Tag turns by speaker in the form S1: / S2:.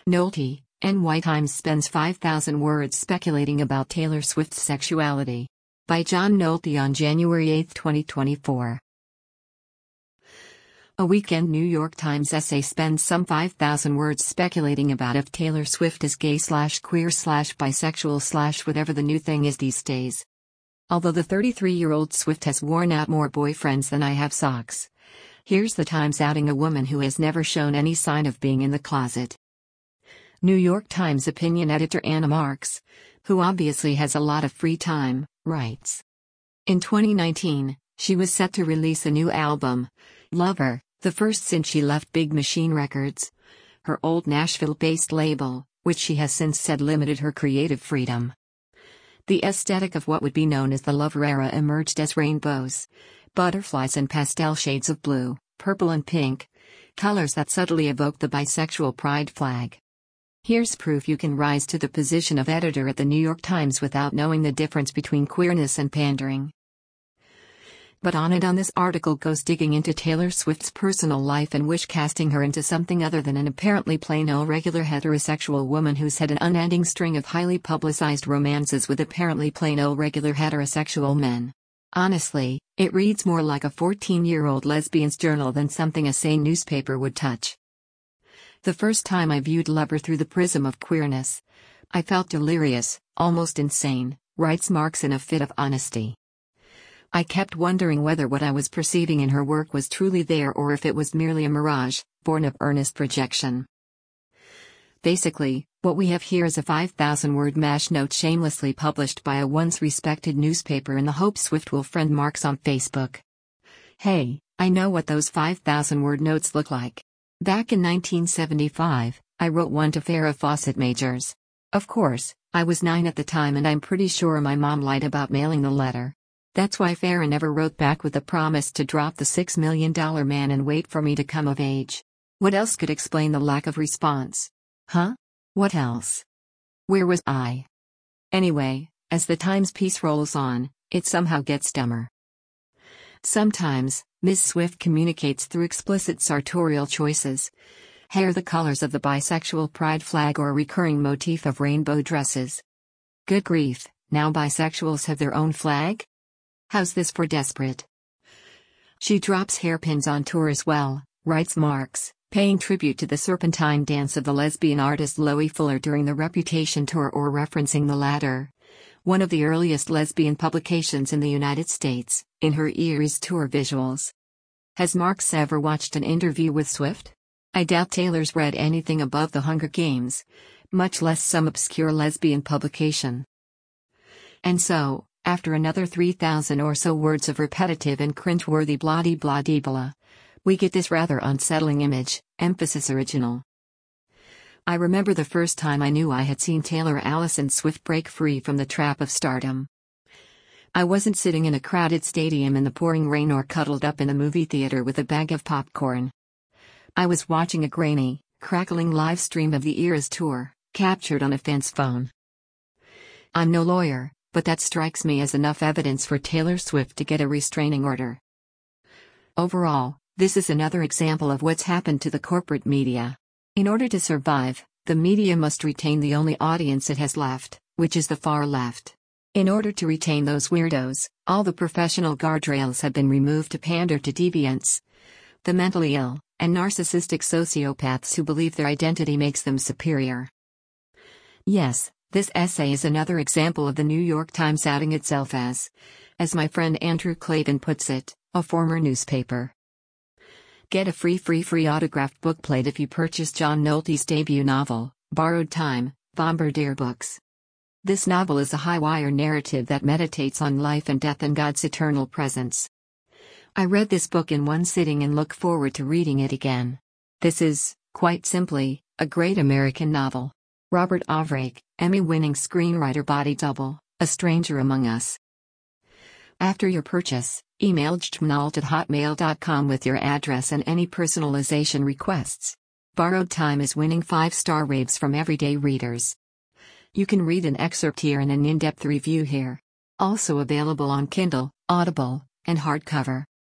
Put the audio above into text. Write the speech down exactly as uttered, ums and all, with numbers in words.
S1: Nolte, N Y Times spends five thousand words speculating about Taylor Swift's sexuality. By John Nolte on January eighth, twenty twenty-four. A weekend New York Times essay spends some five thousand words speculating about if Taylor Swift is gay slash queer slash bisexual slash whatever the new thing is these days. Although the thirty-three-year-old Swift has worn out more boyfriends than I have socks. Here's the Times outing a woman who has never shown any sign of being in the closet. New York Times opinion editor Anna Marks, who obviously has a lot of free time, writes. In twenty nineteen, she was set to release a new album, Lover, the first since she left Big Machine Records, her old Nashville-based label, which she has since said limited her creative freedom. The aesthetic of what would be known as the Lover era emerged as rainbows, butterflies and pastel shades of blue, purple and pink, colors that subtly evoke the bisexual pride flag. Here's proof you can rise to the position of editor at the New York Times without knowing the difference between queerness and pandering. But on and on this article goes digging into Taylor Swift's personal life and wish-casting her into something other than an apparently plain old regular heterosexual woman who's had an unending string of highly publicized romances with apparently plain old regular heterosexual men. Honestly, it reads more like a fourteen-year-old lesbian's journal than something a sane newspaper would touch. The first time I viewed Lover through the prism of queerness, I felt delirious, almost insane, writes Marks in a fit of honesty. I kept wondering whether what I was perceiving in her work was truly there or if it was merely a mirage, born of earnest projection. Basically, what we have here is a five thousand word mash note shamelessly published by a once respected newspaper in the hope Swift will friend Marks on Facebook. Hey, I know what those five thousand word notes look like. Back in nineteen seventy-five, I wrote one to Farrah Fawcett Majors. Of course, I was nine at the time and I'm pretty sure my mom lied about mailing the letter. That's why Farrah never wrote back with a promise to drop the six million dollar man and wait for me to come of age. What else could explain the lack of response? Huh? What else? Where was I? Anyway, as the Times piece rolls on, it somehow gets dumber. Sometimes, Miz Swift communicates through explicit sartorial choices. Hair the colors of the bisexual pride flag or a recurring motif of rainbow dresses. Good grief, now bisexuals have their own flag? How's this for desperate? She drops hairpins on tour as well, writes Marks, paying tribute to the serpentine dance of the lesbian artist Loie Fuller during the Reputation tour or referencing the latter, one of the earliest lesbian publications in the United States, in her Eras tour visuals. Has Marks ever watched an interview with Swift? I doubt Taylor's read anything above The Hunger Games, much less some obscure lesbian publication. And so, after another three thousand or so words of repetitive and cringe-worthy blah-de-blah-de-blah, we get this rather unsettling image, emphasis original. I remember the first time I knew I had seen Taylor Allison Swift break free from the trap of stardom. I wasn't sitting in a crowded stadium in the pouring rain or cuddled up in a movie theater with a bag of popcorn. I was watching a grainy, crackling live stream of the Eras tour, captured on a fence phone. I'm no lawyer, but that strikes me as enough evidence for Taylor Swift to get a restraining order. Overall, this is another example of what's happened to the corporate media. In order to survive, the media must retain the only audience it has left, which is the far left. In order to retain those weirdos, all the professional guardrails have been removed to pander to deviants, the mentally ill, and narcissistic sociopaths who believe their identity makes them superior. Yes, this essay is another example of the New York Times outing itself as, as my friend Andrew Clavin puts it, a former newspaper. Get a free free free autographed bookplate if you purchase John Nolte's debut novel, Borrowed Time, Bombardier Books. This novel is a high-wire narrative that meditates on life and death and God's eternal presence. I read this book in one sitting and look forward to reading it again. This is, quite simply, a great American novel. Robert Ovrake, Emmy-winning screenwriter body double, A Stranger Among Us. After your purchase, email jtmnalt at hotmail dot com with your address and any personalization requests. Borrowed Time is winning five-star raves from everyday readers. You can read an excerpt here and an in-depth review here. Also available on Kindle, Audible, and hardcover.